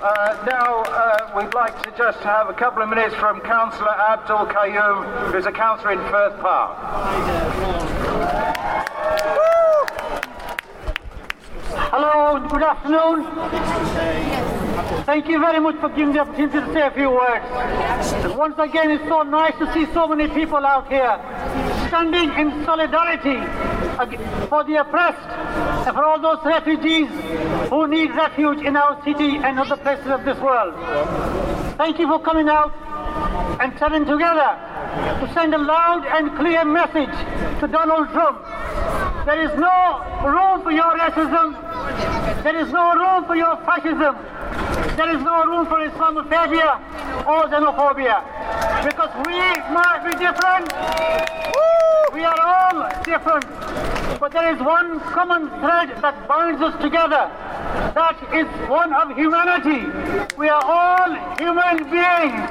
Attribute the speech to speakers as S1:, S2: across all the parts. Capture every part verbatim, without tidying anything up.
S1: Uh, now, uh, we'd like to just have a couple of minutes from Councillor Abdul Qayyum, who's a councillor in Firth Park.
S2: Hello, good afternoon. Thank you very much for giving the opportunity to say a few words. Once again, it's so nice to see so many people out here standing in solidarity for the oppressed and for all those refugees who need refuge in our city and other places of this world. Thank you for coming out and standing together to send a loud and clear message to Donald Trump. There is no room for your racism. There is no room for your fascism. There is no room for Islamophobia or xenophobia. Because we might be different. We are all different. But there is one common thread that binds us together. That is one of humanity. We are all human beings.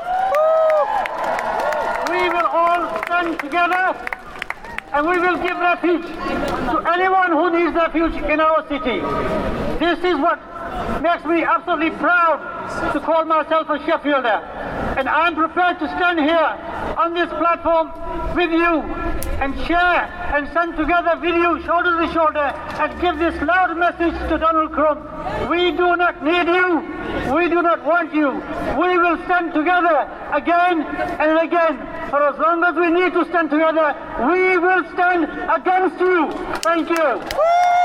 S2: We will all stand together and we will give refuge to anyone who needs refuge in our city. This is what makes me absolutely proud to call myself a Sheffielder. And I'm prepared to stand here on this platform with you and share and stand together with you, shoulder to shoulder, and give this loud message to Donald Trump. We do not need you. We do not want you. We will stand together again and again. For as long as we need to stand together, we will stand against you. Thank you.